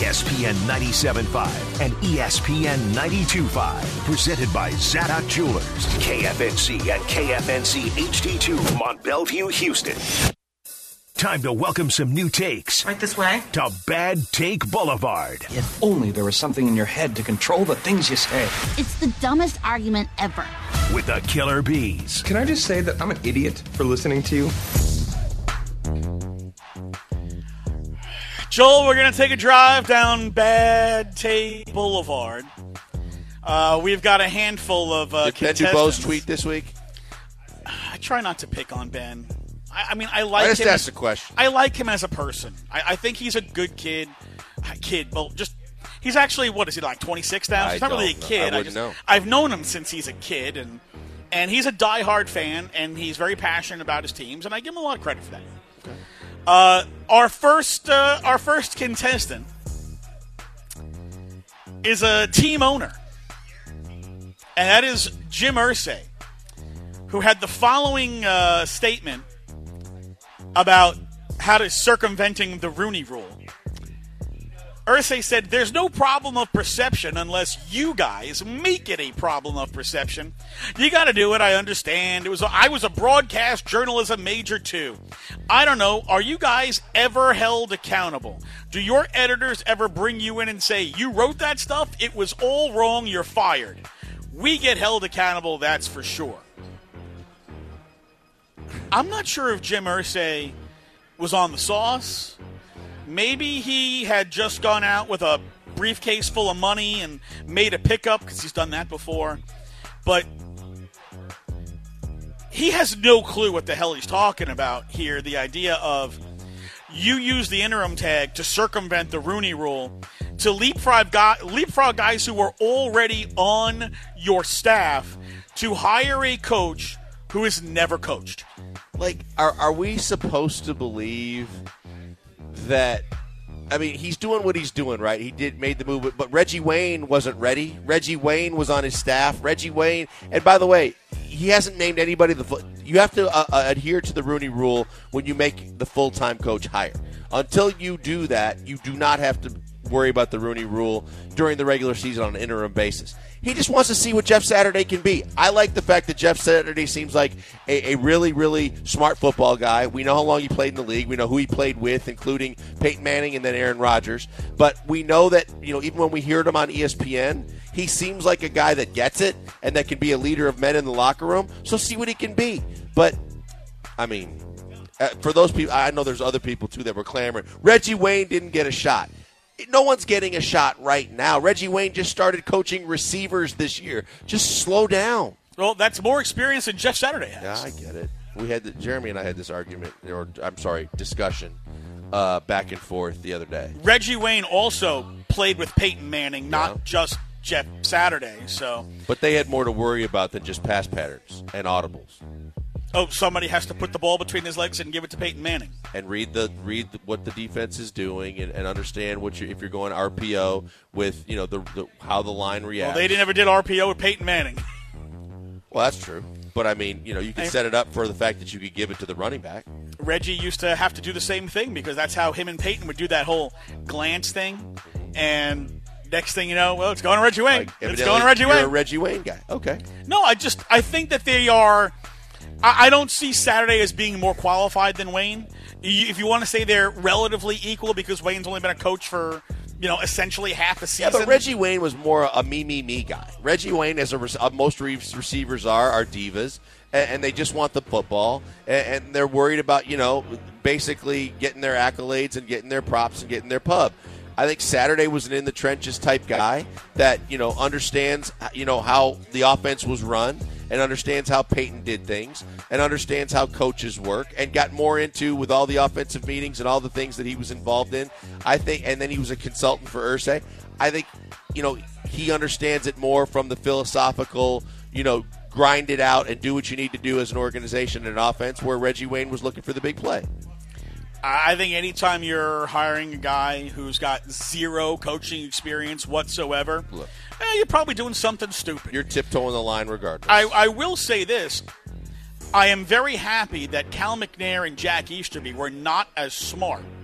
ESPN 97.5 and ESPN 92.5. Presented by Zadok Jewelers. KFNC and KFNC HD2 Mont Bellevue, Houston. Time to welcome some new takes. Right this way. To Bad Take Boulevard. If only there was something in your head to control the things you say. It's the dumbest argument ever. With the Killer Bees. Can I just say that I'm an idiot for listening to you? Joel, we're going to take a drive down Bad Take Boulevard. We've got a handful of contestants. Did Ben Dubose tweet this week? I try not to pick on Ben. I like him. I just asked a question. I like him as a person. I think he's a good kid. Well, he's actually, what is he, like 26 now? He's not really a kid. I wouldn't know. I've known him since he's a kid, and he's a diehard fan, and he's very passionate about his teams, and I give him a lot of credit for that. Okay. Our first contestant is a team owner, and that is Jim Irsay, who had the following statement about how to circumventing the Rooney Rule. Irsay said, "There's no problem of perception unless you guys make it a problem of perception. You got to do it, I understand. I was a broadcast journalism major too. I don't know, are you guys ever held accountable? Do your editors ever bring you in and say, you wrote that stuff, it was all wrong, you're fired? We get held accountable, that's for sure." I'm not sure if Jim Irsay was on the sauce. Maybe he had just gone out with a briefcase full of money and made a pickup, because he's done that before. But he has no clue what the hell he's talking about here. The idea of you use the interim tag to circumvent the Rooney Rule, to leapfrog guys who are already on your staff, to hire a coach who has never coached. Like, are we supposed to believe that? I mean, he's doing what he's doing, right? He made the move, but Reggie Wayne wasn't ready. Reggie Wayne was on his staff. Reggie Wayne, and by the way, he hasn't named anybody. You have to adhere to the Rooney Rule when you make the full-time coach hire. Until you do that, you do not have to worry about the Rooney Rule during the regular season on an interim basis. He just wants to see what Jeff Saturday can be. I like the fact that Jeff Saturday seems like a really, really smart football guy. We know how long he played in the league. We know who he played with, including Peyton Manning and then Aaron Rodgers. But we know that, even when we heard him on ESPN, he seems like a guy that gets it and that can be a leader of men in the locker room. So see what he can be. But, I mean, for those people, I know there's other people, too, that were clamoring. Reggie Wayne didn't get a shot. No one's getting a shot right now. Reggie Wayne just started coaching receivers this year. Just slow down. Well, that's more experience than Jeff Saturday has. Yeah, I get it. Jeremy and I had this discussion back and forth the other day. Reggie Wayne also played with Peyton Manning, not just Jeff Saturday. But they had more to worry about than just pass patterns and audibles. Oh, somebody has to put the ball between his legs and give it to Peyton Manning. And read what the defense is doing and understand if you're going RPO with how the line reacts. Well, they never did RPO with Peyton Manning. Well, that's true. But I mean, you can set it up for the fact that you could give it to the running back. Reggie used to have to do the same thing because that's how him and Peyton would do that whole glance thing. And next thing you know, well, it's going to Reggie Wayne. It's going to Reggie Wayne. You're a Reggie Wayne guy. Okay. No, I think that they are. I don't see Saturday as being more qualified than Wayne. If you want to say they're relatively equal because Wayne's only been a coach for, essentially half a season. Yeah, but Reggie Wayne was more a me guy. Reggie Wayne, as most receivers are divas, and they just want the football, and they're worried about, basically getting their accolades and getting their props and getting their pub. I think Saturday was an in-the-trenches type guy that, understands, how the offense was run and understands how Peyton did things and understands how coaches work and got more into with all the offensive meetings and all the things that he was involved in. I think, and then he was a consultant for Irsay. I think, he understands it more from the philosophical, grind it out and do what you need to do as an organization and an offense, where Reggie Wayne was looking for the big play. I think anytime you're hiring a guy who's got zero coaching experience whatsoever, you're probably doing something stupid. You're tiptoeing the line regardless. I will say this. I am very happy that Cal McNair and Jack Easterby were not as smart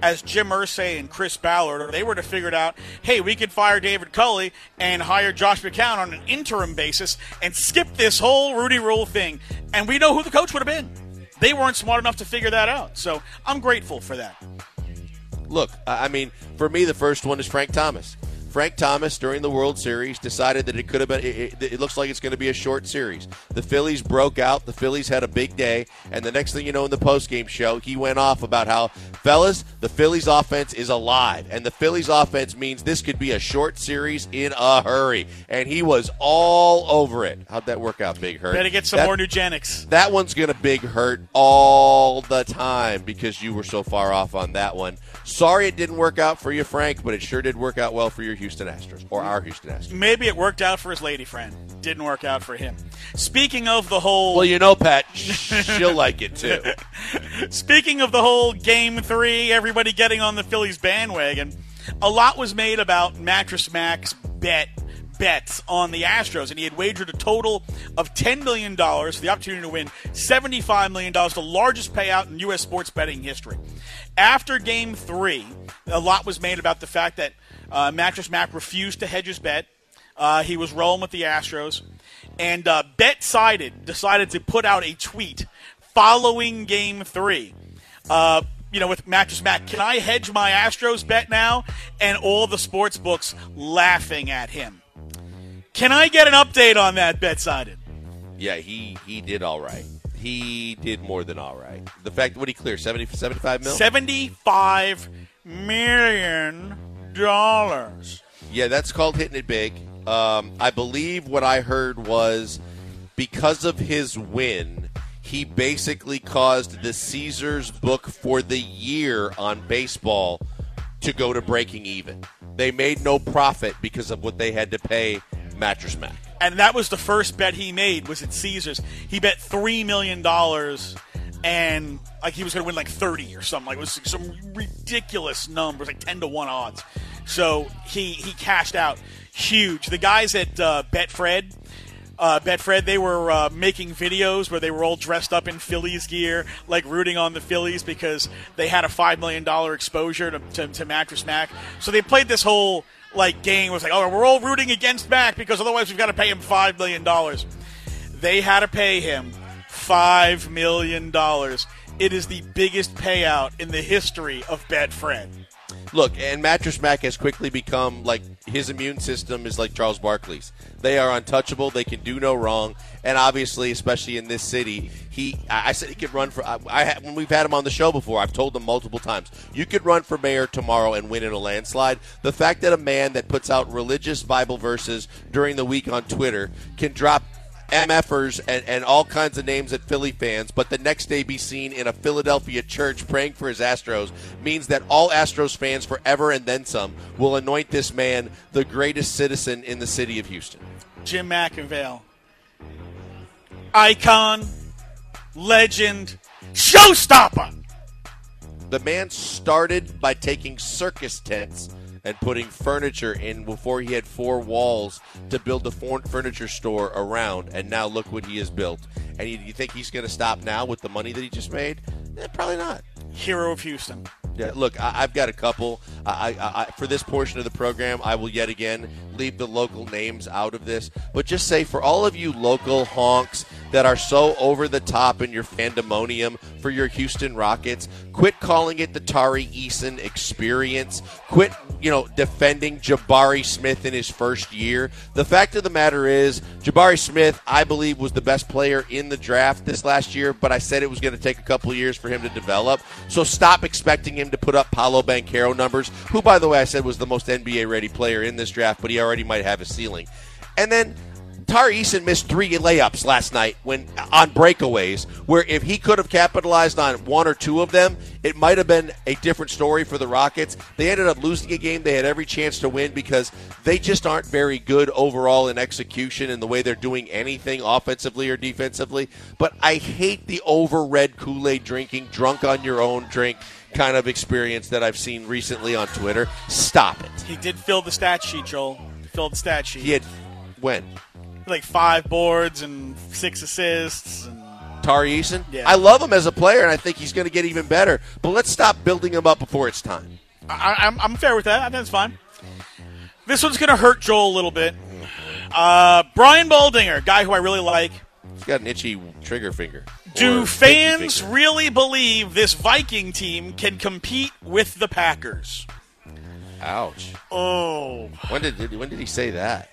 as Jim Irsay and Chris Ballard, they were to figure it out, hey, we could fire David Culley and hire Josh McCown on an interim basis and skip this whole Rudy Rule thing. And we know who the coach would have been. They weren't smart enough to figure that out. So I'm grateful for that. Look, I mean, for me, the first one is Frank Thomas. Frank Thomas, during the World Series, decided that it could have been, it looks like it's going to be a short series. The Phillies broke out. The Phillies had a big day. And the next thing you know, in the postgame show, he went off about how, fellas, the Phillies offense is alive. And the Phillies offense means this could be a short series in a hurry. And he was all over it. How'd that work out, Big Hurt? Better get some more Nugenics. That one's going to Big Hurt all the time because you were so far off on that one. Sorry it didn't work out for you, Frank, but it sure did work out well for your Houston Astros, or our Houston Astros. Maybe it worked out for his lady friend. Didn't work out for him. Speaking of the whole... Well, you know, Pat, she'll like it, too. Speaking of the whole Game 3, everybody getting on the Phillies bandwagon, a lot was made about Mattress Mac's bets on the Astros, and he had wagered a total of $10 million for the opportunity to win $75 million, the largest payout in U.S. sports betting history. After Game 3, a lot was made about the fact that Mattress Mac refused to hedge his bet. He was rolling with the Astros. And BetSided decided to put out a tweet following Game 3. With Mattress Mac, can I hedge my Astros bet now? And all the sports books laughing at him. Can I get an update on that, BetSided? Yeah, he did all right. He did more than all right. The fact, what did he clear, 75 mil? $75 million. Yeah, that's called hitting it big. I believe what I heard was because of his win, he basically caused the Caesars book for the year on baseball to go to breaking even. They made no profit because of what they had to pay Mattress Mac. And that was the first bet he made, was at Caesars. He bet $3 million, and like he was going to win like 30 or something. Like it was some ridiculous numbers, like 10-1 odds. So he cashed out huge. The guys at Betfred, they were making videos where they were all dressed up in Phillies gear, like rooting on the Phillies because they had a $5 million exposure to Mattress Mac. So they played this whole game. It was like, oh, we're all rooting against Mac because otherwise we've got to pay him $5 million. They had to pay him $5 million. It is the biggest payout in the history of Betfred. Look, and Mattress Mac has quickly become like his immune system is like Charles Barkley's. They are untouchable. They can do no wrong. And obviously, especially in this city, I said he could run for. When we've had him on the show before, I've told him multiple times, you could run for mayor tomorrow and win in a landslide. The fact that a man that puts out religious Bible verses during the week on Twitter can drop MFers and all kinds of names at Philly fans, but the next day be seen in a Philadelphia church praying for his Astros means that all Astros fans forever and then some will anoint this man the greatest citizen in the city of Houston. Jim McIngvale. Icon, legend, showstopper. The man started by taking circus tents and putting furniture in before he had 4 walls to build the furniture store around, and now look what he has built. And you think he's going to stop now with the money that he just made? Probably not. Hero of Houston. Yeah, look, I've got a couple. For this portion of the program, I will yet again leave the local names out of this, but just say for all of you local honks that are so over the top in your fandemonium for your Houston Rockets, quit calling it the Tari Eason experience. Quit, defending Jabari Smith in his first year. The fact of the matter is, Jabari Smith, I believe, was the best player in the draft this last year, but I said it was going to take a couple of years for him to develop. So stop expecting him to put up Paolo Banchero numbers, who, by the way, I said was the most NBA-ready player in this draft, but he already might have a ceiling. And then Tari Eason missed 3 layups last night on breakaways, where if he could have capitalized on 1 or 2 of them, it might have been a different story for the Rockets. They ended up losing a game they had every chance to win because they just aren't very good overall in execution in the way they're doing anything offensively or defensively. But I hate the over-red Kool-Aid drinking, drunk on your own drink kind of experience that I've seen recently on Twitter. Stop it. He did fill the stat sheet, Joel. He filled the stat sheet. He had when? Like 5 boards and 6 assists. And Tari Eason? Yeah. I love him as a player, and I think he's going to get even better. But let's stop building him up before it's time. I'm fair with that. I think that's fine. This one's going to hurt Joel a little bit. Brian Baldinger, guy who I really like. He's got an itchy trigger finger. Do Or fans pinky finger. really believe this Viking team can compete with the Packers? Ouch. Oh. When did he say that?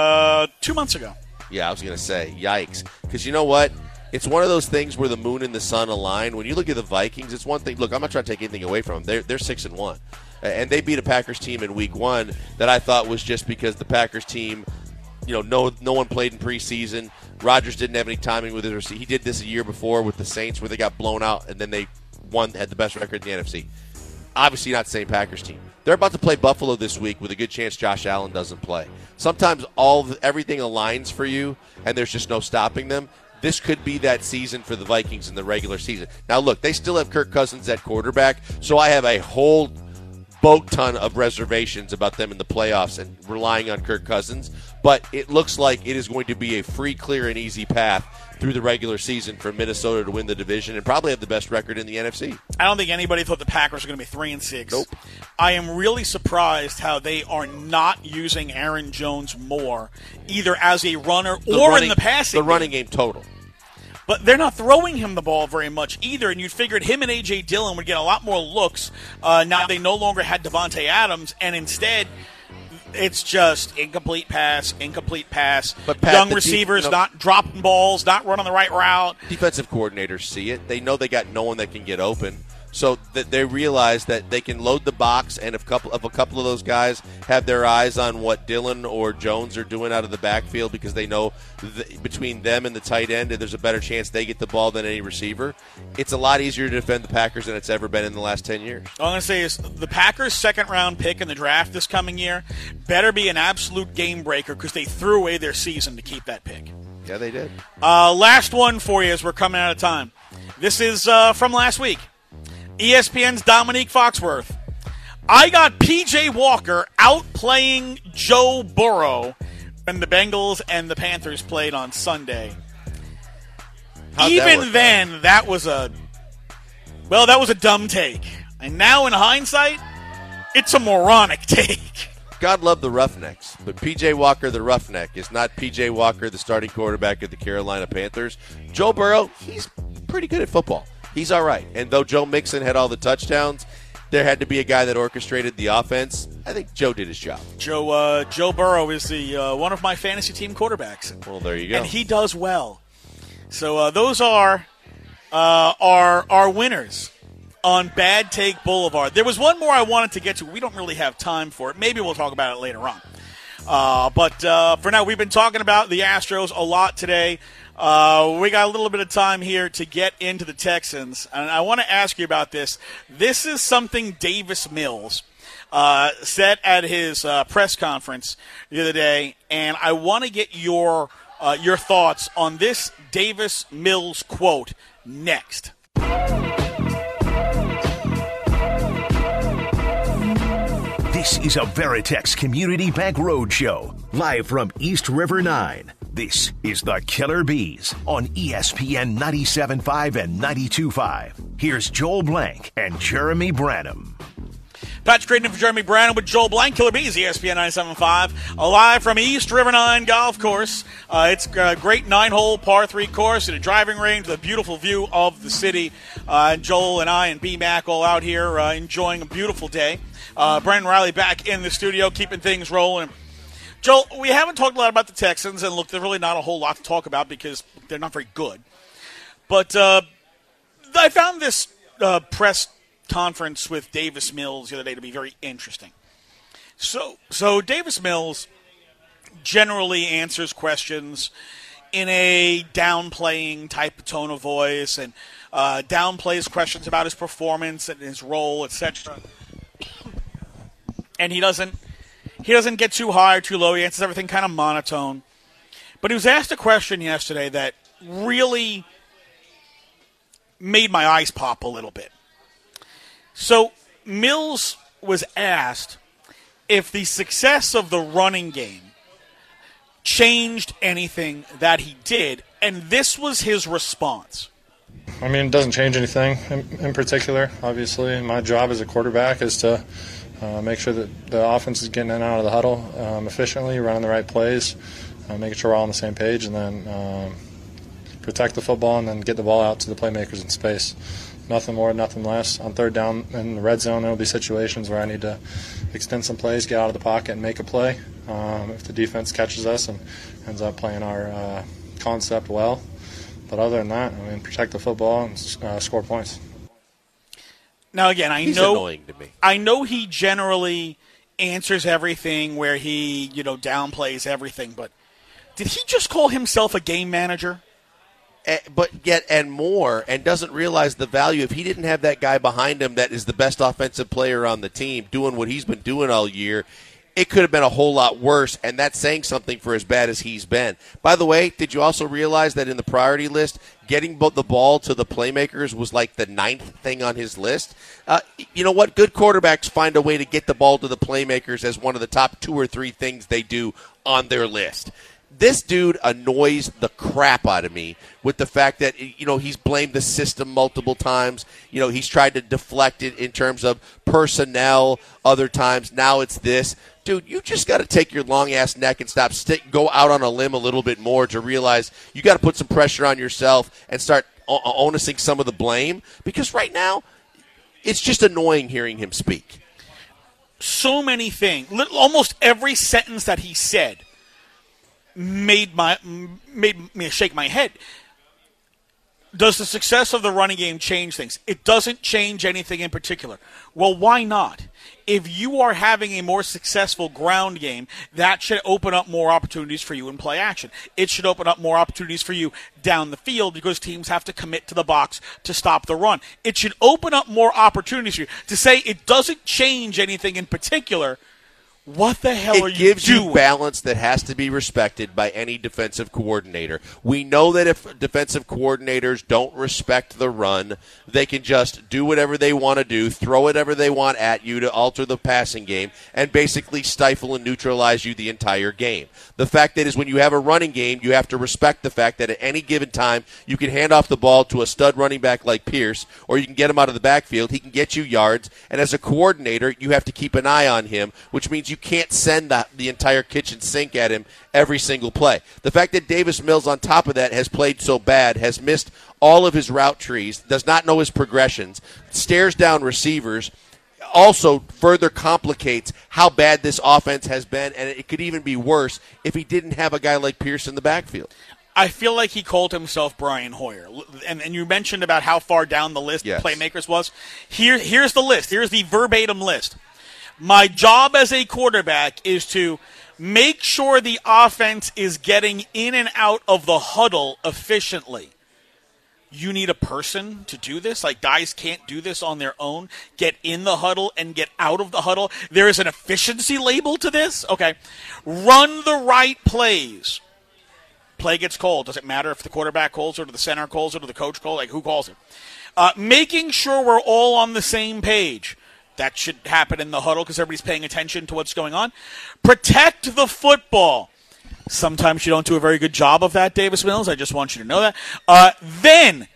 2 months ago. Yeah, I was going to say, yikes. Because you know what? It's one of those things where the moon and the sun align. When you look at the Vikings, it's one thing. Look, I'm not trying to take anything away from them. They're 6-1. And they beat a Packers team in week 1 that I thought was just because the Packers team, no one played in preseason. Rodgers didn't have any timing with it. He did this a year before with the Saints where they got blown out and then they had the best record in the NFC. Obviously not the same Packers team. They're about to play Buffalo this week with a good chance Josh Allen doesn't play. Sometimes everything aligns for you and there's just no stopping them. This could be that season for the Vikings in the regular season. Now, look, they still have Kirk Cousins at quarterback, so I have a whole boat ton of reservations about them in the playoffs and relying on Kirk Cousins. But it looks like it is going to be a free, clear, and easy path through the regular season for Minnesota to win the division and probably have the best record in the NFC. I don't think anybody thought the Packers were going to be 3-6. Nope. I am really surprised how they are not using Aaron Jones more, either as a runner or in the passing The running game total. But they're not throwing him the ball very much either, and you'd figured him and A.J. Dillon would get a lot more looks. Now they no longer had Devontae Adams, and instead it's just incomplete pass. But Pat, young receivers not dropping balls, not running the right route. Defensive coordinators see it. They know they got no one that can get open. So that they realize that they can load the box, and if a couple of those guys have their eyes on what Dillon or Jones are doing out of the backfield because they know between them and the tight end, there's a better chance they get the ball than any receiver. It's a lot easier to defend the Packers than it's ever been in the last 10 years. All I'm going to say is the Packers' second-round pick in the draft this coming year better be an absolute game breaker because they threw away their season to keep that pick. Yeah, they did. Last one for you as we're coming out of time. This is from last week. ESPN's Dominique Foxworth. I got P.J. Walker outplaying Joe Burrow when the Bengals and the Panthers played on Sunday. Even then, that was a dumb take. And now in hindsight, it's a moronic take. God love the Roughnecks, but P.J. Walker, the Roughneck, is not P.J. Walker, the starting quarterback of the Carolina Panthers. Joe Burrow, he's pretty good at football. He's all right. And though Joe Mixon had all the touchdowns, there had to be a guy that orchestrated the offense. I think Joe did his job. Joe Burrow is the one of my fantasy team quarterbacks. Well, there you go. And he does well. So those are our winners on Bad Take Boulevard. There was one more I wanted to get to. We don't really have time for it. Maybe we'll talk about it later on. But for now, we've been talking about the Astros a lot today. We got a little bit of time here to get into the Texans, and I want to ask you about this. This is something Davis Mills said at his press conference the other day, and I want to get your thoughts on this Davis Mills quote next. This is a Veritex Community Bank Roadshow, live from East River 9. This is the Killer Bees on ESPN 97.5 and 92.5. Here's Joel Blank and Jeremy Branham. Patrick Creighton for Jeremy Branham with Joel Blank, Killer Bees, ESPN 97.5, live from East River 9 Golf Course. It's a great 9-hole par 3 course and a driving range with a beautiful view of the city. Joel and I and B-Mac all out here enjoying a beautiful day. Brandon Riley back in the studio, keeping things rolling. Joel, we haven't talked a lot about the Texans, and look, there's really not a whole lot to talk about because they're not very good. But I found this press conference with Davis Mills the other day to be very interesting. So Davis Mills generally answers questions in a downplaying type of tone of voice and downplays questions about his performance and his role, etc. And he doesn't get too high or too low. He answers everything kind of monotone. But he was asked a question yesterday that really made my eyes pop a little bit. So Mills was asked if the success of the running game changed anything that he did, and this was his response. I mean, it doesn't change anything in particular. Obviously, my job as a quarterback is to make sure that the offense is getting in and out of the huddle efficiently, running the right plays, making sure we're all on the same page, and then protect the football and then get the ball out to the playmakers in space. Nothing more, nothing less. On third down in the red zone, there will be situations where I need to extend some plays, get out of the pocket, and make a play. If the defense catches us and ends up playing our concept well. But other than that, I mean, protect the football and score points. Now, again, He's annoying to me. I know he generally answers everything where he, downplays everything, but did he just call himself a game manager? But yet and more, and doesn't realize the value. If he didn't have that guy behind him that is the best offensive player on the team doing what he's been doing all year, it could have been a whole lot worse, and that's saying something for as bad as he's been. By the way, did you also realize that in the priority list, getting the ball to the playmakers was like the 9th thing on his list? You know what? Good quarterbacks find a way to get the ball to the playmakers as one of the top 2 or 3 things they do on their list. This dude annoys the crap out of me with the fact that, he's blamed the system multiple times. He's tried to deflect it in terms of personnel other times. Now it's this. Dude, you just got to take your long-ass neck and go out on a limb a little bit more to realize you got to put some pressure on yourself and start onusing some of the blame. Because right now, it's just annoying hearing him speak. So many things. Almost every sentence that he said made me shake my head. Does the success of the running game change things? It doesn't change anything in particular. Well, why not? If you are having a more successful ground game, that should open up more opportunities for you in play action. It should open up more opportunities for you down the field because teams have to commit to the box to stop the run. It should open up more opportunities for you. To say it doesn't change anything in particular, what the hell are you doing? It gives you balance that has to be respected by any defensive coordinator. We know that if defensive coordinators don't respect the run, they can just do whatever they want to do, throw whatever they want at you to alter the passing game, and basically stifle and neutralize you the entire game. The fact that is when you have a running game, you have to respect the fact that at any given time, you can hand off the ball to a stud running back like Pierce, or you can get him out of the backfield. He can get you yards, and as a coordinator, you have to keep an eye on him, which means you can't send the entire kitchen sink at him every single play. The fact that Davis Mills, on top of that, has played so bad, has missed all of his route trees, does not know his progressions, stares down receivers, also further complicates how bad this offense has been, and it could even be worse if he didn't have a guy like Pierce in the backfield. I feel like he called himself Brian Hoyer. And you mentioned about how far down the list Yes. Playmakers was. Here's the list. Here's the verbatim list. My job as a quarterback is to make sure the offense is getting in and out of the huddle efficiently. You need a person to do this? Like, guys can't do this on their own? Get in the huddle and get out of the huddle? There is an efficiency label to this? Okay. Run the right plays. Play gets called. Does it matter if the quarterback calls it or the center calls it or the coach calls it? Like, who calls it? Making sure we're all on the same page. That should happen in the huddle because everybody's paying attention to what's going on. Protect the football. Sometimes you don't do a very good job of that, Davis Mills. I just want you to know that. Then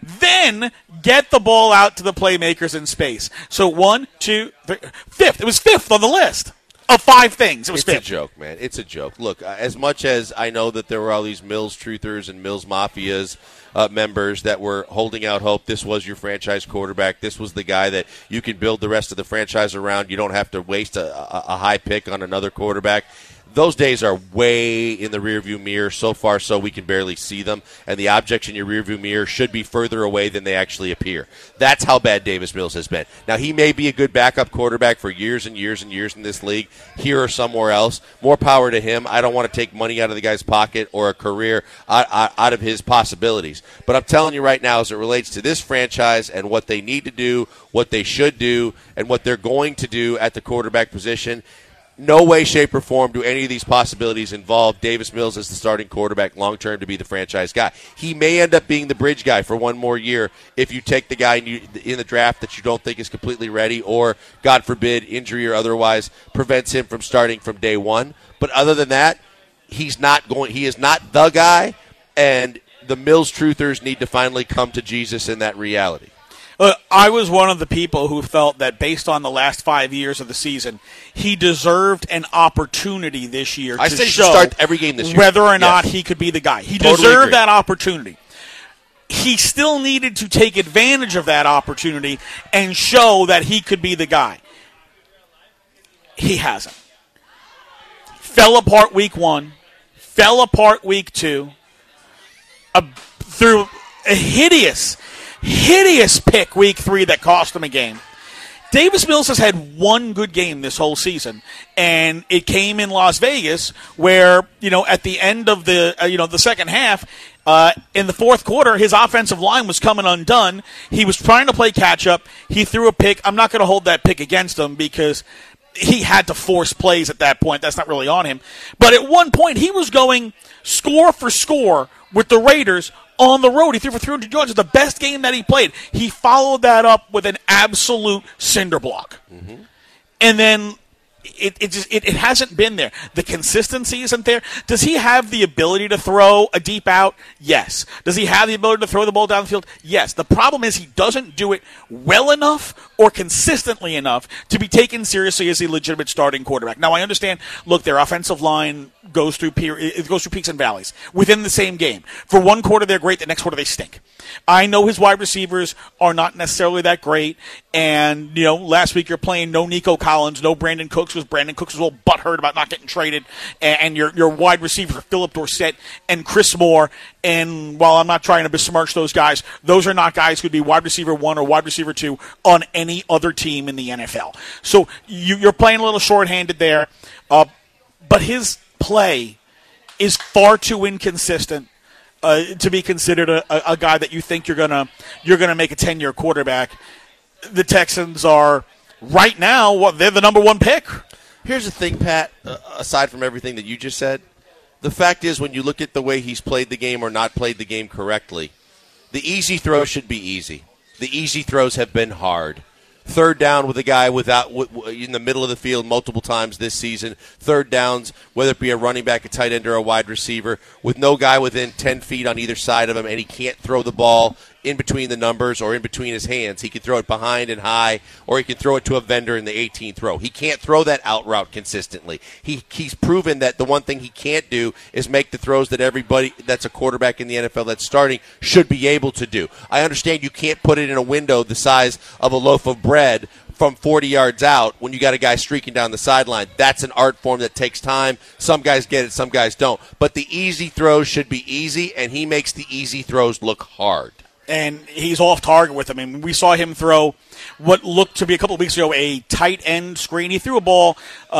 get the ball out to the playmakers in space. So 1, 2, 3, 5th. It was 5th on the list of 5 things. It was 5th. It's a joke, man. It's a joke. Look, as much as I know that there were all these Mills truthers and Mills Mafias members that were holding out hope, this was your franchise quarterback, this was the guy that you can build the rest of the franchise around, you don't have to waste a high pick on another quarterback. Those days are way in the rearview mirror. So far, so we can barely see them, and the objects in your rearview mirror should be further away than they actually appear. That's how bad Davis Mills has been. Now, he may be a good backup quarterback for years and years and years in this league, here or somewhere else. More power to him. I don't want to take money out of the guy's pocket or a career out of his possibilities. But I'm telling you right now, as it relates to this franchise and what they need to do, what they should do, and what they're going to do at the quarterback position, no way, shape, or form do any of these possibilities involve Davis Mills as the starting quarterback long-term to be the franchise guy. He may end up being the bridge guy for one more year if you take the guy in the draft that you don't think is completely ready or, God forbid, injury or otherwise prevents him from starting from day one. But other than that, he is not the guy, and the Mills truthers need to finally come to Jesus in that reality. I was one of the people who felt that based on the last 5 years of the season, he deserved an opportunity this year I to say he show should start every game this year. Whether or not he could be the guy. He Totally deserved agree. that opportunity. He still needed to take advantage of that opportunity and show that he could be the guy. He hasn't. Fell apart week 1, fell apart week 2, through a hideous pick week 3 that cost him a game. Davis Mills has had one good game this whole season, and it came in Las Vegas where, at the end of the, the second half, in the fourth quarter, his offensive line was coming undone. He was trying to play catch-up. He threw a pick. I'm not going to hold that pick against him because he had to force plays at that point. That's not really on him. But at one point, he was going score for score with the Raiders on the road. He threw for 300 yards. It was the best game that he played. He followed that up with an absolute cinder block. Mm-hmm. And then it hasn't been there. The consistency isn't there. Does he have the ability to throw a deep out? Yes. Does he have the ability to throw the ball down the field? Yes. The problem is he doesn't do it well enough or consistently enough to be taken seriously as a legitimate starting quarterback. Now, I understand, look, their offensive line goes through peaks and valleys within the same game. For one quarter, they're great. The next quarter, they stink. I know his wide receivers are not necessarily that great. And, last week you're playing no Nico Collins, no Brandon Cooks, because Brandon Cooks was a little butthurt about not getting traded. And your wide receivers are Phillip Dorsett and Chris Moore. And while I'm not trying to besmirch those guys, those are not guys who would be wide receiver 1 or wide receiver 2 on any other team in the NFL. So you're playing a little shorthanded there. But his play is far too inconsistent to be considered a guy that you think you're gonna make a 10-year quarterback. The Texans are right now they're the number 1 pick. Here's the thing, Pat. Aside from everything that you just said, the fact is when you look at the way he's played the game or not played the game correctly, the easy throws should be easy. The easy throws have been hard. Third down with a guy in the middle of the field multiple times this season. Third downs, whether it be a running back, a tight end, or a wide receiver, with no guy within 10 feet on either side of him, and he can't throw the ball in between the numbers or in between his hands. He can throw it behind and high, or he can throw it to a vendor in the 18th row. He can't throw that out route consistently. He's proven that the one thing he can't do is make the throws that everybody that's a quarterback in the NFL that's starting should be able to do. I understand you can't put it in a window the size of a loaf of bread from 40 yards out when you got a guy streaking down the sideline. That's an art form that takes time. Some guys get it, some guys don't. But the easy throws should be easy, and he makes the easy throws look hard. And he's off target with them. I mean, we saw him throw what looked to be a couple of weeks ago a tight end screen. He threw a ball,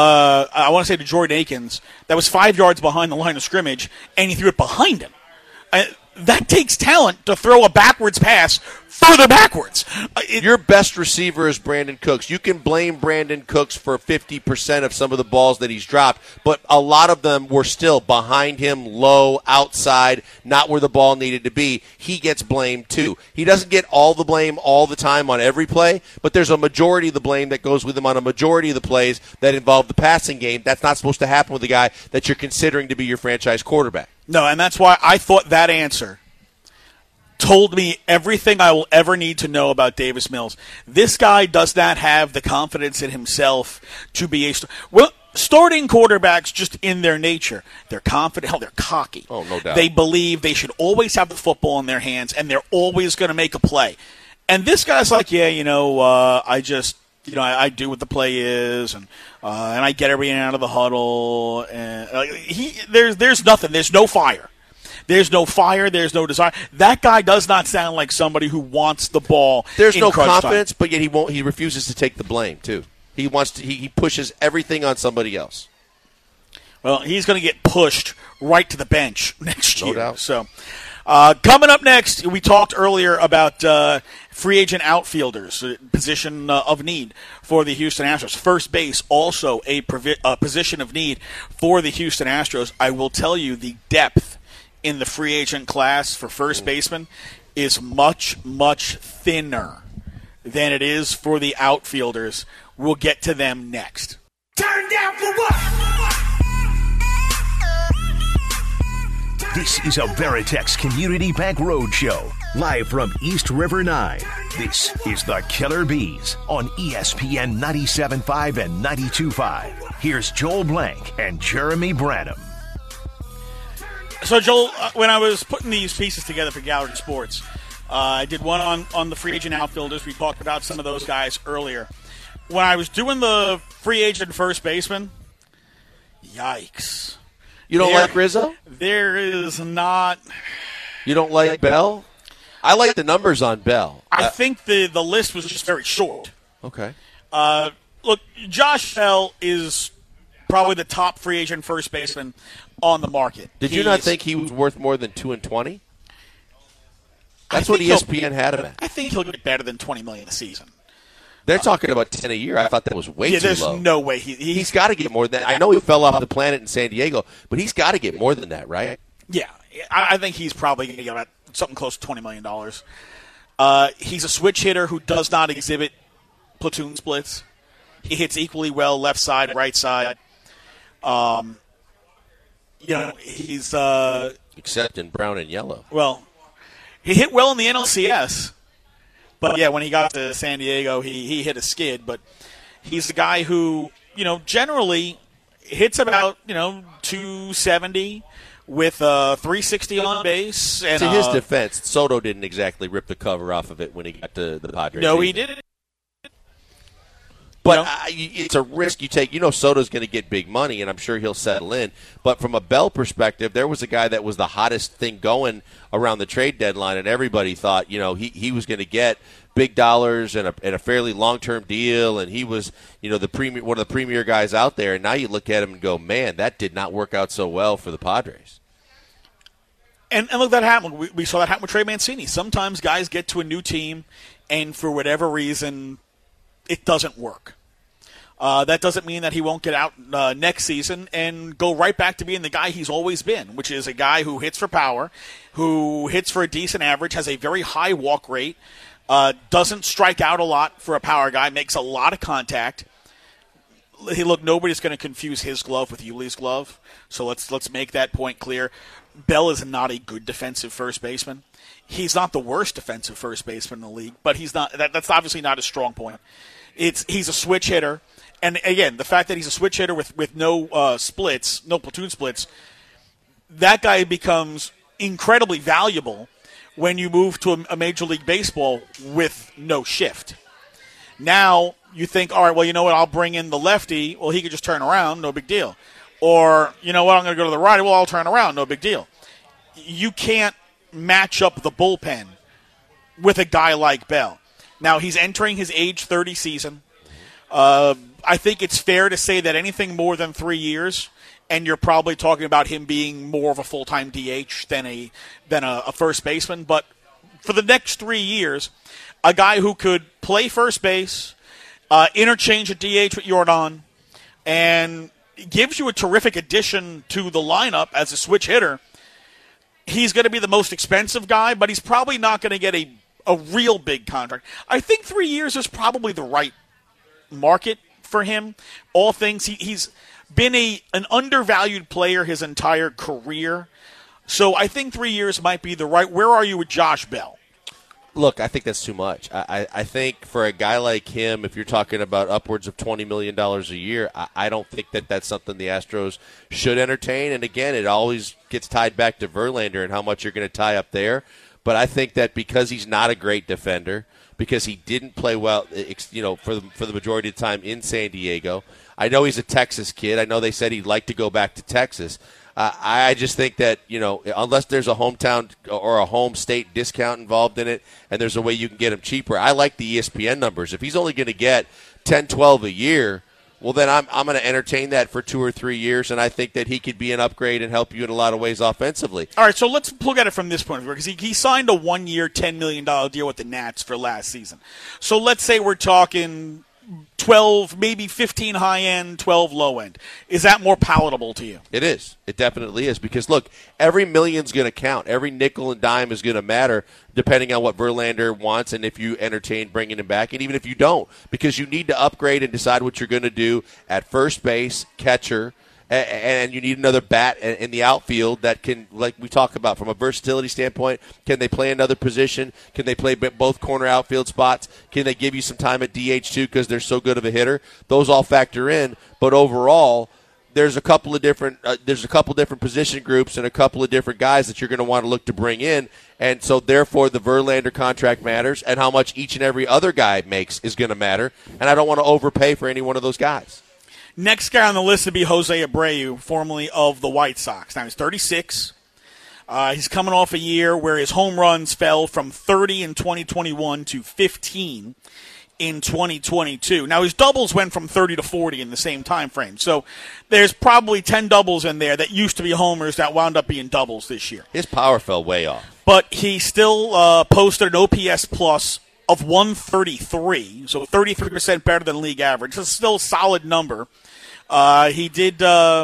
I want to say to Jordan Akins, that was 5 yards behind the line of scrimmage, and he threw it behind him. That takes talent to throw a backwards pass further backwards. Your best receiver is Brandon Cooks. You can blame Brandon Cooks for 50% of some of the balls that he's dropped, but a lot of them were still behind him, low, outside, not where the ball needed to be. He gets blamed too. He doesn't get all the blame all the time on every play, but there's a majority of the blame that goes with him on a majority of the plays that involve the passing game. That's not supposed to happen with a guy that you're considering to be your franchise quarterback. No, and that's why I thought that answer told me everything I will ever need to know about Davis Mills. This guy does not have the confidence in himself to be a starting quarterbacks just in their nature. They're confident. Hell, they're cocky. Oh, no doubt. They believe they should always have the football in their hands, and they're always going to make a play. And this guy's like, I do what the play is, and I get everything out of the huddle. And there's nothing. There's no fire. There's no fire. There's no desire. That guy does not sound like somebody who wants the ball. There's no crunch confidence, time. but yet he refuses to take the blame too. He wants to. He pushes everything on somebody else. Well, he's going to get pushed right to the bench next year. No doubt. So, coming up next, we talked earlier about free agent outfielders, position of need for the Houston Astros. First base, also a position of need for the Houston Astros. I will tell you the depth in the free agent class for first baseman is much, much thinner than it is for the outfielders. We'll get to them next. Turn down for what? This is a Veritex Community Bank Roadshow, live from East River 9. This is the Killer Bees on ESPN 97.5 and 92.5. Here's Joel Blank and Jeremy Branham. So, Joel, when I was putting these pieces together for Gallagher Sports, I did one on the free agent outfielders. We talked about some of those guys earlier. When I was doing the free agent first baseman, yikes. You don't like Rizzo? There is not. You don't like Bell? I like the numbers on Bell. I think the list was just very short. Okay. Look, Josh Bell is probably the top free agent first baseman on the market. Did you not think he was worth more than 2 and 20? That's what ESPN had him at. I think he'll get better than $20 million a season. They're talking about 10 a year. I thought that was way too there's low. No way. He's got to get more than that. I know he fell off the planet in San Diego, but he's got to get more than that, right? Yeah. I think he's probably going to get about something close to $20 million. He's a switch hitter who does not exhibit platoon splits. He hits equally well left side, right side. He's except in brown and yellow. Well, he hit well in the NLCS. But, yeah, when he got to San Diego, he hit a skid. But he's the guy who, generally hits about, 270 with 360 on base. And, to his defense, Soto didn't exactly rip the cover off of it when he got to the Padres. No, he didn't. But it's a risk you take. Soto's going to get big money, and I'm sure he'll settle in. But from a Bell perspective, there was a guy that was the hottest thing going around the trade deadline, and everybody thought, he was going to get big dollars and a fairly long-term deal, and he was, one of the premier guys out there. And now you look at him and go, man, that did not work out so well for the Padres. And look, that happened. We saw that happen with Trey Mancini. Sometimes guys get to a new team, and for whatever reason, it doesn't work. That doesn't mean that he won't get out next season and go right back to being the guy he's always been, which is a guy who hits for power, who hits for a decent average, has a very high walk rate, doesn't strike out a lot for a power guy, makes a lot of contact. Look, nobody's going to confuse his glove with Yuli's glove, so let's make that point clear. Bell is not a good defensive first baseman. He's not the worst defensive first baseman in the league, but he's not. That's obviously not a strong point. He's a switch hitter, and again, the fact that he's a switch hitter with no splits, no platoon splits, that guy becomes incredibly valuable when you move to a Major League Baseball with no shift. Now you think, all right, well, you know what? I'll bring in the lefty. Well, he could just turn around, no big deal. Or, you know what? I'm going to go to the righty. Well, I'll turn around, no big deal. You can't match up the bullpen with a guy like Bell. Now, he's entering his age 30 season. I think it's fair to say that anything more than 3 years, and you're probably talking about him being more of a full-time DH than a first baseman. But for the next 3 years, a guy who could play first base, interchange at DH with Yordan, and gives you a terrific addition to the lineup as a switch hitter. He's going to be the most expensive guy, but he's probably not going to get a real big contract. I think 3 years is probably the right market for him. All things, he's been an undervalued player his entire career. So I think 3 years might be the right. Where are you with Josh Bell? Look, I think that's too much. I think for a guy like him, if you're talking about upwards of $20 million a year, I don't think that that's something the Astros should entertain. And again, it always gets tied back to Verlander and how much you're going to tie up there. But I think that because he's not a great defender, because he didn't play well, for the majority of the time in San Diego. I know he's a Texas kid. I know they said he'd like to go back to Texas. I just think that, unless there's a hometown or a home state discount involved in it and there's a way you can get him cheaper, I like the ESPN numbers. If he's only going to get 10, 12 a year, well, then I'm going to entertain that for 2 or 3 years, and I think that he could be an upgrade and help you in a lot of ways offensively. All right, so let's look at it from this point of view, because he signed a 1 year, $10 million deal with the Nats for last season. So let's say we're talking 12, maybe 15 high end, 12 low end. Is that more palatable to you? It is. It definitely is. Because, look, every million's going to count. Every nickel and dime is going to matter depending on what Verlander wants and if you entertain bringing him back, and even if you don't. Because you need to upgrade and decide what you're going to do at first base, catcher, and you need another bat in the outfield that can, like we talk about from a versatility standpoint, can they play another position? Can they play both corner outfield spots? Can they give you some time at DH too because they're so good of a hitter? Those all factor in, but overall, there's a couple of different position groups and a couple of different guys that you're going to want to look to bring in, and so therefore the Verlander contract matters, and how much each and every other guy makes is going to matter, and I don't want to overpay for any one of those guys. Next guy on the list would be Jose Abreu, formerly of the White Sox. Now he's 36. He's coming off a year where his home runs fell from 30 in 2021 to 15 in 2022. Now, his doubles went from 30 to 40 in the same time frame. So there's probably 10 doubles in there that used to be homers that wound up being doubles this year. His power fell way off. But he still posted an OPS plus of 133, so 33% better than league average. It's still a solid number. He did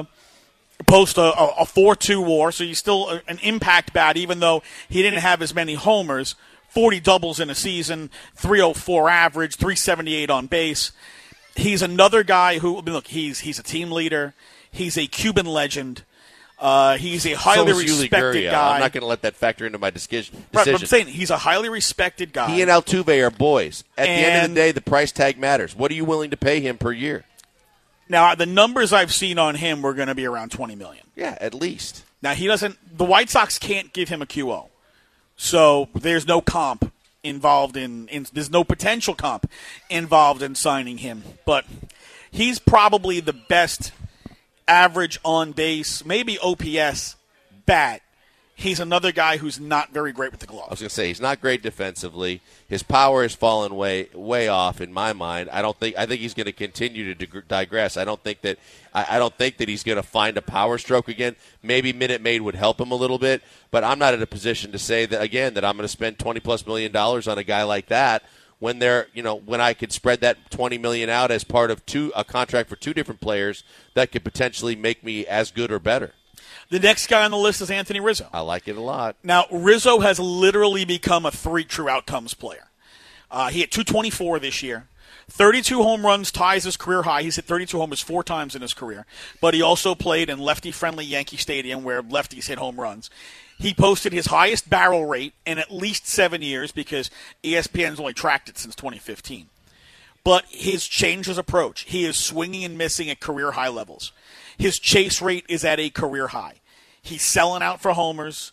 post a 4.2 WAR, so he's still an impact bat, even though he didn't have as many homers. 40 doubles in a season, 304 average, 378 on base. He's another guy who, look, he's a team leader. He's a Cuban legend. He's a highly respected guy. I'm not going to let that factor into my decision. Right, but I'm saying he's a highly respected guy. He and Altuve are boys. At the end of the day, the price tag matters. What are you willing to pay him per year? Now, the numbers I've seen on him were going to be around $20 million. Yeah, at least. Now, the White Sox can't give him a QO. So there's no comp involved there's no potential comp involved in signing him. But he's probably the best average on base, maybe OPS bat. He's another guy who's not very great with the glove. I was going to say, he's not great defensively. His power has fallen way off in my mind. I think he's going to continue to digress. I don't think that he's going to find a power stroke again. Maybe Minute Maid would help him a little bit, but I'm not in a position to say that again that I'm going to spend $20+ million on a guy like that when when I could spread that $20 million out as part of a contract for two different players that could potentially make me as good or better. The next guy on the list is Anthony Rizzo. I like it a lot. Now, Rizzo has literally become a 3 true outcomes player. He hit 224 this year. 32 home runs ties his career high. He's hit 32 homers 4 times in his career. But he also played in lefty-friendly Yankee Stadium where lefties hit home runs. He posted his highest barrel rate in at least 7 years because ESPN's only tracked it since 2015. But his changed his approach. He is swinging and missing at career high levels. His chase rate is at a career high. He's selling out for homers.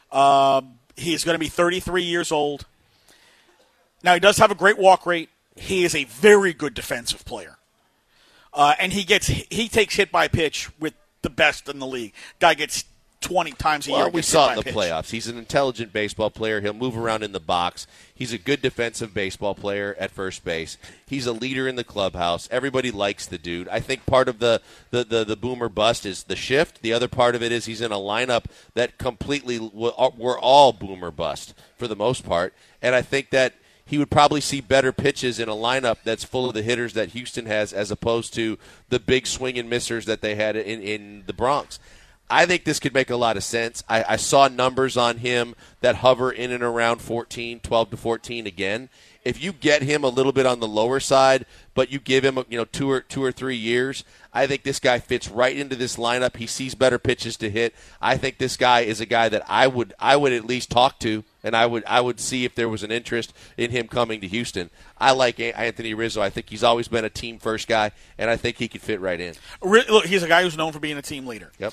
He's going to be 33 years old. Now, he does have a great walk rate. He is a very good defensive player. And he takes hit by pitch with the best in the league. Guy gets 20 times a year. We saw it in the playoffs. He's an intelligent baseball player. He'll move around in the box. He's a good defensive baseball player at first base. He's a leader in the clubhouse. Everybody likes the dude. I think part of the boomer bust is the shift. The other part of it is he's in a lineup that completely we're all boomer bust for the most part. And I think that he would probably see better pitches in a lineup that's full of the hitters that Houston has as opposed to the big swing and missers that they had in the Bronx. I think this could make a lot of sense. I saw numbers on him that hover in and around 12 to 14 again. If you get him a little bit on the lower side, but you give him 2 or 3 years, I think this guy fits right into this lineup. He sees better pitches to hit. I think this guy is a guy that I would at least talk to, and I would see if there was an interest in him coming to Houston. I like Anthony Rizzo. I think he's always been a team first guy, and I think he could fit right in. Look, he's a guy who's known for being a team leader. Yep.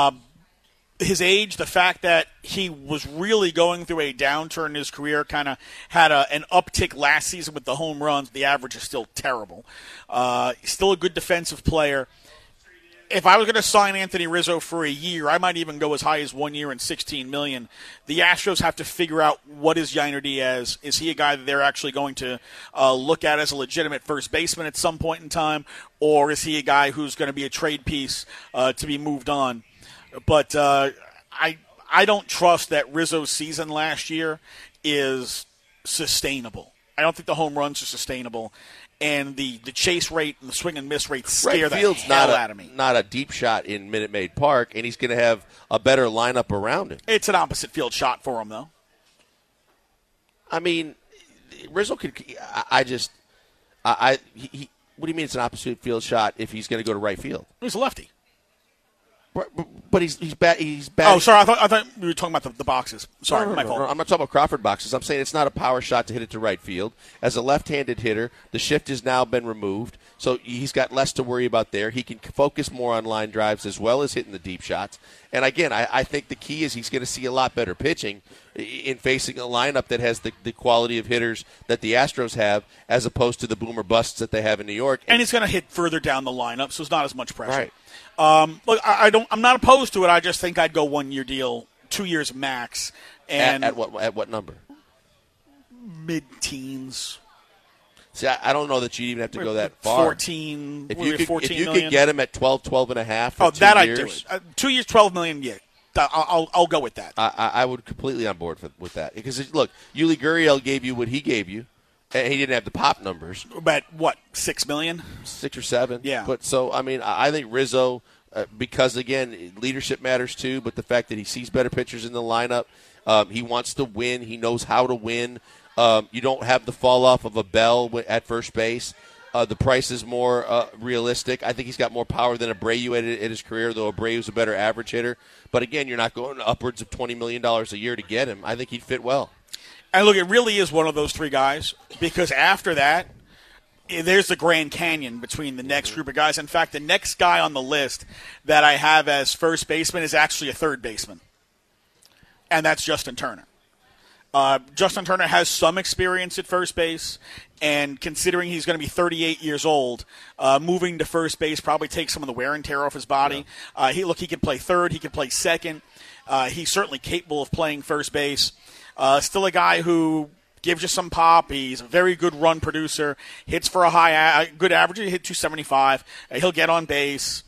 His age, the fact that he was really going through a downturn in his career, kind of had an uptick last season with the home runs. The average is still terrible. He's still a good defensive player. If I was going to sign Anthony Rizzo for a year, I might even go as high as 1 year and $16 million. The Astros have to figure out what is Yainer Diaz. Is he a guy that they're actually going to look at as a legitimate first baseman at some point in time, or is he a guy who's going to be a trade piece to be moved on? But I don't trust that Rizzo's season last year is sustainable. I don't think the home runs are sustainable. And the chase rate and the swing and miss rate scare the hell out of me. Not a deep shot in Minute Maid Park, and he's going to have a better lineup around him. It's an opposite field shot for him, though. I mean, Rizzo could. What do you mean it's an opposite field shot if he's going to go to right field? He's a lefty. But he's bad. Oh, sorry. I thought we were talking about the boxes. Sorry, No, my fault. I'm not talking about Crawford boxes. I'm saying it's not a power shot to hit it to right field. As a left-handed hitter, the shift has now been removed, so he's got less to worry about there. He can focus more on line drives as well as hitting the deep shots. And again, I think the key is he's going to see a lot better pitching in facing a lineup that has the quality of hitters that the Astros have, as opposed to the boomer busts that they have in New York. And he's going to hit further down the lineup, so it's not as much pressure. Right. Look, I'm not opposed to it. I just think I'd go 1 year deal, 2 years max, and at what number? Mid-teens. See, I don't know that you even have to go that far. 14. If you could get him at 12 and a half. For that 2 I'd do years, it. 2 years, $12 million. Yeah, I'll go with that. I would completely on board with that, because look, Yuli Gurriel gave you what he gave you. And he didn't have the pop numbers. But what, $6 million? 6 or 7. Yeah. But so, I mean, I think Rizzo, because, again, leadership matters too, but the fact that he sees better pitchers in the lineup, he wants to win, he knows how to win. You don't have the fall off of a Bell at first base. The price is more realistic. I think he's got more power than Abreu at his career, though Abreu's a better average hitter. But, again, you're not going upwards of $20 million a year to get him. I think he'd fit well. And look, it really is one of those three guys, because after that, there's the Grand Canyon between the next group of guys. In fact, the next guy on the list that I have as first baseman is actually a third baseman, and that's Justin Turner. Justin Turner has some experience at first base, and considering he's going to be 38 years old, moving to first base probably takes some of the wear and tear off his body. Yeah. He can play third, he can play second. He's certainly capable of playing first base. Still a guy who gives you some pop. He's a very good run producer. Hits for a good average. He hit 275. He'll get on base.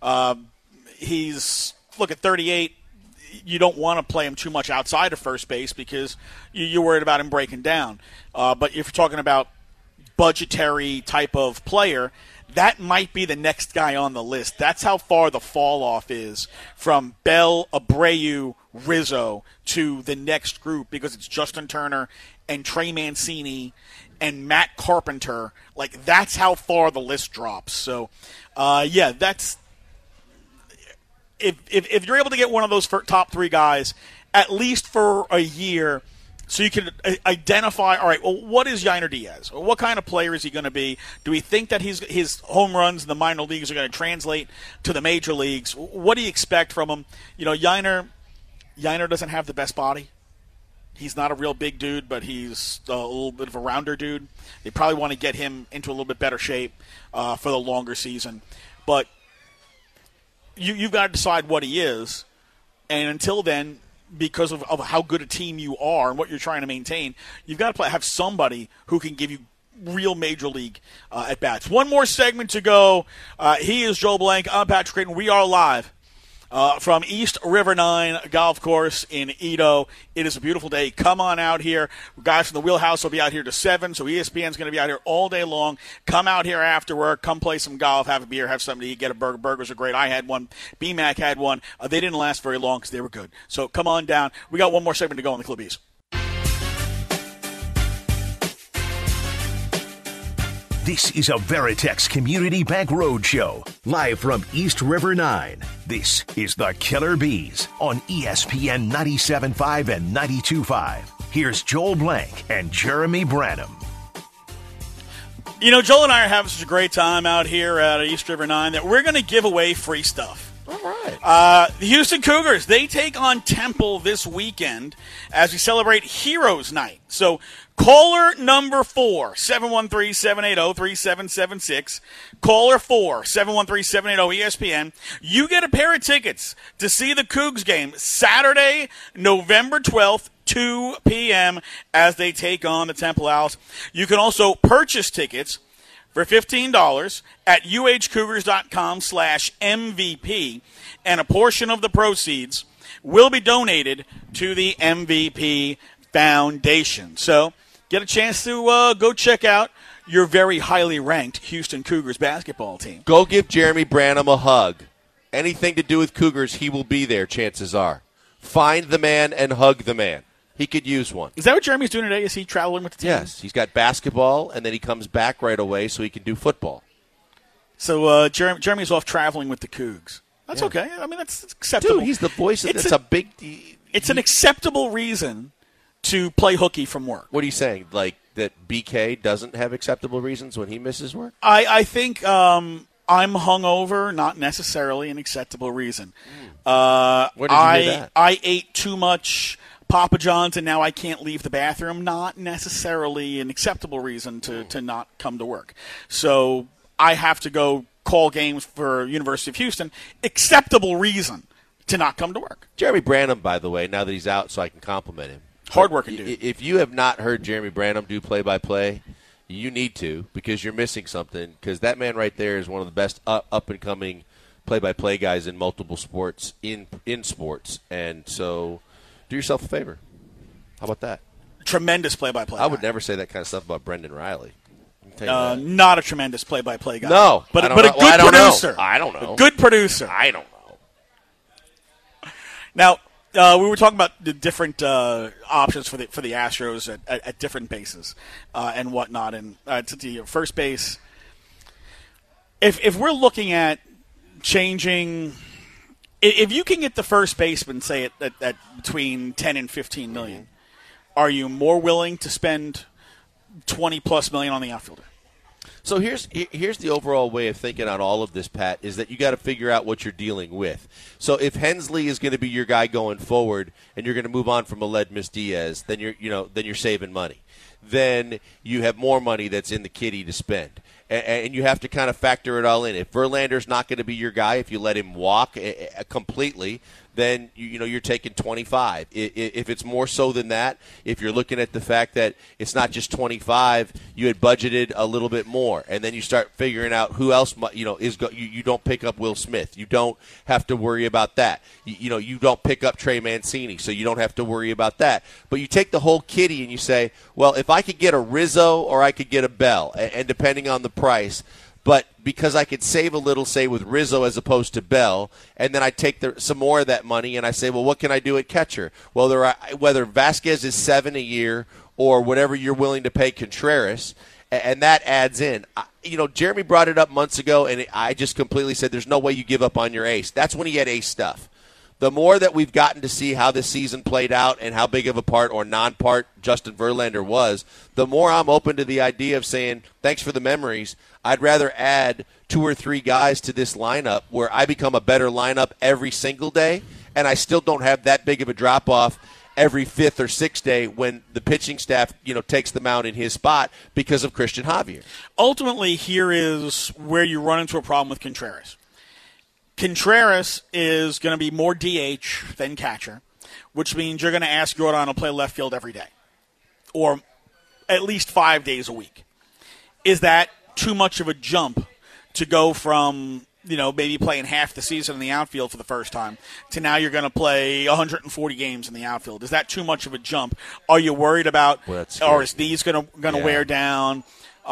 He's at 38. You don't want to play him too much outside of first base because you're worried about him breaking down. But if you're talking about budgetary type of player, that might be the next guy on the list. That's how far the fall off is from Bell, Abreu, Rizzo to the next group, because it's Justin Turner and Trey Mancini and Matt Carpenter. Like, that's how far the list drops. So, that's if you're able to get one of those top three guys, at least for a year, so you can identify, all right, well, what is Yainer Diaz? What kind of player is he going to be? Do we think that his home runs in the minor leagues are going to translate to the major leagues? What do you expect from him? Yainer doesn't have the best body. He's not a real big dude, but he's a little bit of a rounder dude. They probably want to get him into a little bit better shape for the longer season. But you've got to decide what he is, and until then, because of how good a team you are and what you're trying to maintain, you've got to have somebody who can give you real major league at-bats. One more segment to go. He is Joel Blank. I'm Patrick Creighton. We are live from East River 9 Golf Course in Edo. It is a beautiful day. Come on out here. Guys from the Wheelhouse will be out here to 7, so ESPN's going to be out here all day long. Come out here after work. Come play some golf, have a beer, have something to eat, get a burger. Burgers are great. I had one. BMAC had one. They didn't last very long because they were good. So come on down. We got one more segment to go on the Clubbies. This is a Veritex Community Bank Roadshow, live from East River 9. This is the Killer Bees on ESPN 97.5 and 92.5. Here's Joel Blank and Jeremy Branham. Joel and I are having such a great time out here at East River 9 that we're going to give away free stuff. All right. The Houston Cougars, they take on Temple this weekend as we celebrate Heroes Night. So caller number 4, 713-780-3776. Caller 4, 713-780-ESPN. You get a pair of tickets to see the Cougs game Saturday, November 12th, 2 p.m. as they take on the Temple Owls. You can also purchase tickets for $15 at uhcougars.com/MVP, and a portion of the proceeds will be donated to the MVP Foundation. So get a chance to go check out your very highly ranked Houston Cougars basketball team. Go give Jeremy Branham a hug. Anything to do with Cougars, he will be there, chances are. Find the man and hug the man. He could use one. Is that what Jeremy's doing today? Is he traveling with the team? Yes. He's got basketball, and then he comes back right away so he can do football. So Jeremy's off traveling with the Cougs. That's okay. I mean, that's acceptable. Dude, he's the voice of It's an acceptable reason to play hooky from work. What are you saying? Like that BK doesn't have acceptable reasons when he misses work? I think I'm hungover, not necessarily an acceptable reason. Where did you hear that? I ate too much Papa John's and now I can't leave the bathroom. Not necessarily an acceptable reason to not come to work. So I have to go call games for University of Houston. Acceptable reason to not come to work. Jeremy Branham, by the way, now that he's out, so I can compliment him. Hard-working dude. If you have not heard Jeremy Branham do play-by-play, you need to, because you're missing something, because that man right there is one of the best up-and-coming play-by-play guys in multiple sports, in sports. And so do yourself a favor. How about that? Tremendous play-by-play I would guy. never say that kind of stuff about Brendan Riley. Tell you that. Not a tremendous play-by-play guy. No, but I a don't know. good Well, I don't know. producer. I don't know. A good producer. I don't know. Now, we were talking about the different options for the Astros at different bases and whatnot. And to the first base, if we're looking at changing, if you can get the first baseman, say at between 10 and 15 million, are you more willing to spend 20+ million on the outfielder? So here's the overall way of thinking on all of this, Pat, is that you got to figure out what you're dealing with. So if Hensley is going to be your guy going forward, and you're going to move on from Aledmys Diaz, then you're saving money. Then you have more money that's in the kitty to spend, and you have to kind of factor it all in. If Verlander's not going to be your guy, if you let him walk completely, then you're taking 25. If it's more so than that, if you're looking at the fact that it's not just 25, you had budgeted a little bit more, and then you start figuring out who else you don't pick up Will Smith. You don't have to worry about that. You don't pick up Trey Mancini, so you don't have to worry about that. But you take the whole kitty and you say, well, if I could get a Rizzo or I could get a Bell, and depending on the price. But because I could save a little, say, with Rizzo as opposed to Bell, and then I take some more of that money and I say, well, what can I do at catcher? Well, whether Vasquez is $7 a year or whatever you're willing to pay Contreras, and that adds in. Jeremy brought it up months ago, and I just completely said there's no way you give up on your ace. That's when he had ace stuff. The more that we've gotten to see how this season played out and how big of a part or non-part Justin Verlander was, the more I'm open to the idea of saying, thanks for the memories. I'd rather add 2 or 3 guys to this lineup where I become a better lineup every single day, and I still don't have that big of a drop-off every 5th or 6th day when the pitching staff, takes the mound in his spot because of Christian Javier. Ultimately, here is where you run into a problem with Contreras. Contreras is going to be more DH than catcher, which means you're going to ask Jordan to play left field every day or at least 5 days a week. Is that too much of a jump to go from, maybe playing half the season in the outfield for the first time to now you're going to play 140 games in the outfield? Is that too much of a jump? Are you worried about, or is these going to wear down?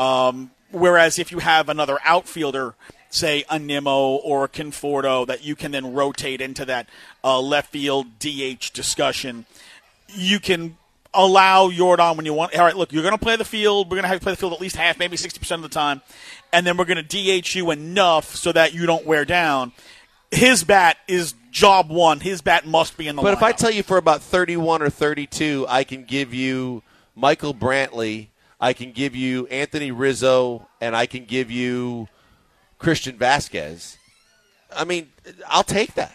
Whereas if you have another outfielder, say a Nimmo or a Conforto, that you can then rotate into that left field DH discussion, you can allow Jordan when you want. All right, look, you're going to play the field. We're going to have you play the field at least half, maybe 60% of the time, and then we're going to DH you enough so that you don't wear down. His bat is job one. His bat must be in the lineup. But if I tell you for about 31 or 32, I can give you Michael Brantley, I can give you Anthony Rizzo, and I can give you Christian Vasquez, I mean, I'll take that.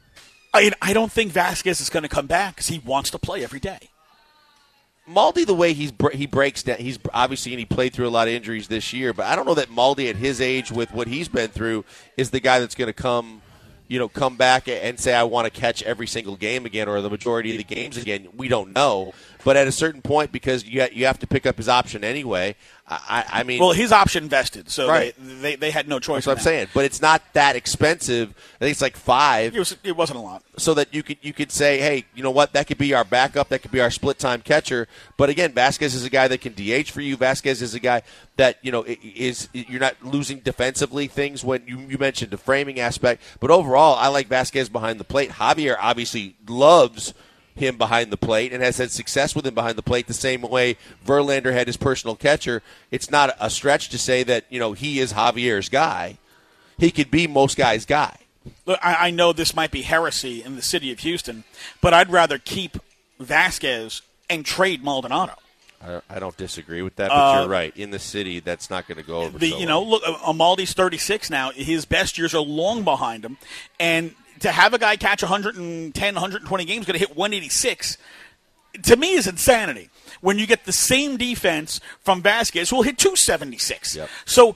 I don't think Vasquez is going to come back because he wants to play every day. Maldi, the way he breaks down, he's obviously, and he played through a lot of injuries this year, but I don't know that Maldi at his age with what he's been through is the guy that's going to come back and say, I want to catch every single game again or the majority of the games again. We don't know. But at a certain point, because you have to pick up his option anyway, I mean. Well, his option vested, so right. they had no choice. That's what I'm saying. But it's not that expensive. I think it's like $5. It wasn't a lot. So that you could say, hey, you know what? That could be our backup. That could be our split-time catcher. But again, Vasquez is a guy that can DH for you. Vasquez is a guy that, is you're not losing defensively things when you mentioned the framing aspect. But overall, I like Vasquez behind the plate. Javier obviously loves him behind the plate and has had success with him behind the plate the same way Verlander had his personal catcher. It's not a stretch to say that, he is Javier's guy. He could be most guys' guy. Look, I know this might be heresy in the city of Houston, but I'd rather keep Vasquez and trade Maldonado. I don't disagree with that, but you're right. In the city, that's not going to go over. Look, Amaldi's 36 now. His best years are long behind him, and to have a guy catch 110, 120 games, going to hit 186, to me is insanity. When you get the same defense from Vasquez, who will hit 276. Yep. So,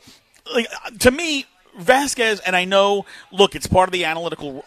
to me, Vasquez, and I know, look, it's part of the analytical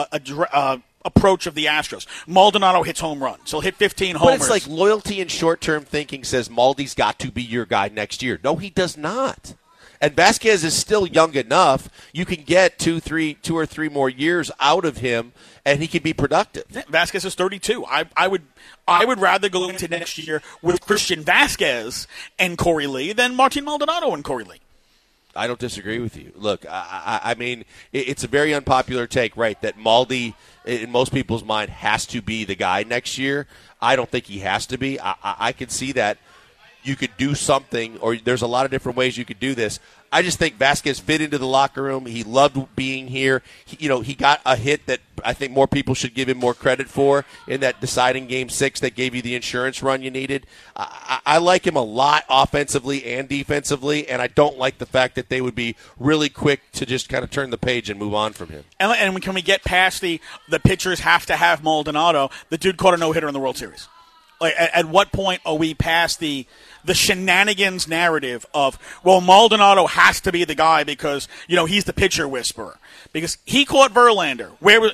approach of the Astros. Maldonado hits home runs. He'll hit 15 homers. But it's like loyalty and short-term thinking says Maldi's got to be your guy next year. No, he does not. And Vasquez is still young enough. You can get 2 or 3 more years out of him, and he can be productive. Yeah, Vasquez is 32. I would rather go into next year with Christian Vasquez and Corey Lee than Martin Maldonado and Corey Lee. I don't disagree with you. Look, I mean, it's a very unpopular take, right, that Maldi, in most people's mind, has to be the guy next year. I don't think he has to be. I could see that you could do something, or there's a lot of different ways you could do this. I just think Vasquez fit into the locker room. He loved being here. He got a hit that I think more people should give him more credit for in that deciding Game 6 that gave you the insurance run you needed. I like him a lot offensively and defensively, and I don't like the fact that they would be really quick to just kind of turn the page and move on from him. And can we get past the pitchers have to have Maldonado? The dude caught a no-hitter in the World Series. Like, at what point are we past the shenanigans narrative of, well, Maldonado has to be the guy because, he's the pitcher whisperer. Because he caught Verlander.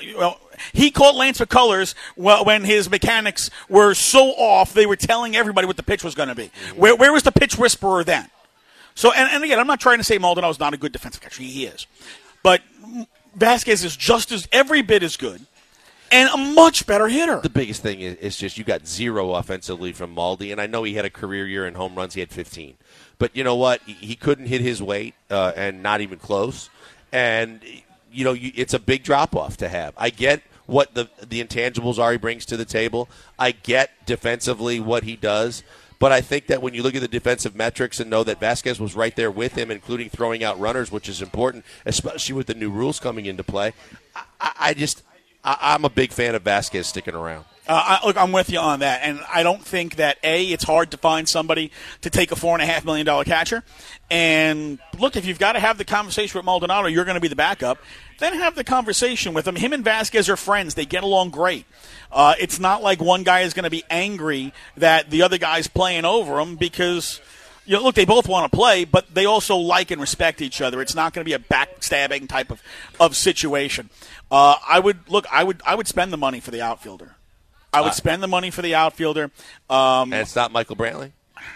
He caught Lance McCullers when his mechanics were so off, they were telling everybody what the pitch was going to be. Where was the pitch whisperer then? So, and again, I'm not trying to say Maldonado's not a good defensive catcher. He is. But Vasquez is every bit as good. And a much better hitter. The biggest thing is just you got 0 offensively from Maldi, and I know he had a career year in home runs. He had 15. But you know what? He couldn't hit his weight, and not even close. And, it's a big drop-off to have. I get what the intangibles are he brings to the table. I get defensively what he does. But I think that when you look at the defensive metrics and know that Vasquez was right there with him, including throwing out runners, which is important, especially with the new rules coming into play, I'm a big fan of Vasquez sticking around. Look, I'm with you on that, and I don't think that, it's hard to find somebody to take a $4.5 million catcher. And, look, if you've got to have the conversation with Maldonado, you're going to be the backup, then have the conversation with him. Him and Vasquez are friends. They get along great. It's not like one guy is going to be angry that the other guy's playing over him because – look, they both want to play, but they also like and respect each other. It's not going to be a backstabbing type of situation. I would spend the money for the outfielder. I would spend the money for the outfielder. And it's not Michael Brantley?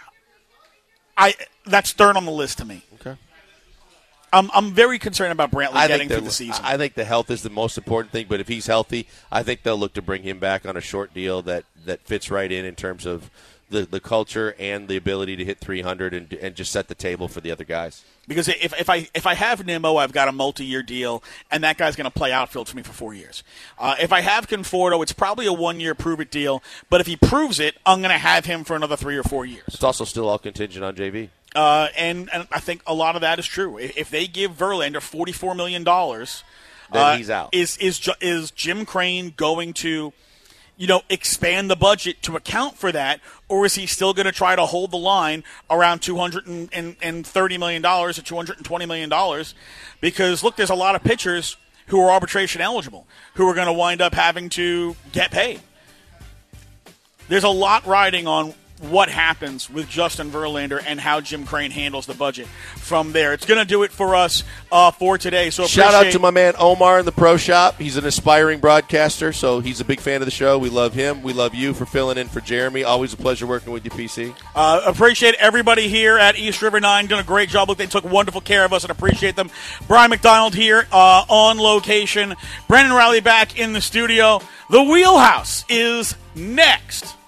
That's third on the list to me. Okay. I'm very concerned about Brantley getting through the season. I think the health is the most important thing, but if he's healthy, I think they'll look to bring him back on a short deal that fits right in terms of the culture and the ability to hit 300 and just set the table for the other guys. Because if I have Nimmo, I've got a multi-year deal, and that guy's going to play outfield for me for 4 years. If I have Conforto, it's probably a 1-year prove-it deal, but if he proves it, I'm going to have him for another 3 or 4 years. It's also still all contingent on JV. And I think a lot of that is true. If they give Verlander $44 million, then he's out. Is Jim Crane going to expand the budget to account for that, or is he still going to try to hold the line around $230 million or $220 million? Because, look, there's a lot of pitchers who are arbitration eligible who are going to wind up having to get paid. There's a lot riding on what happens with Justin Verlander and how Jim Crane handles the budget from there. It's going to do it for us for today. So shout out to my man Omar in the Pro Shop. He's an aspiring broadcaster, so he's a big fan of the show. We love him. We love you for filling in for Jeremy. Always a pleasure working with you, PC. Appreciate everybody here at East River 9. Doing a great job. Look, they took wonderful care of us and appreciate them. Brian McDonald here on location. Brendan Riley back in the studio. The Wheelhouse is next.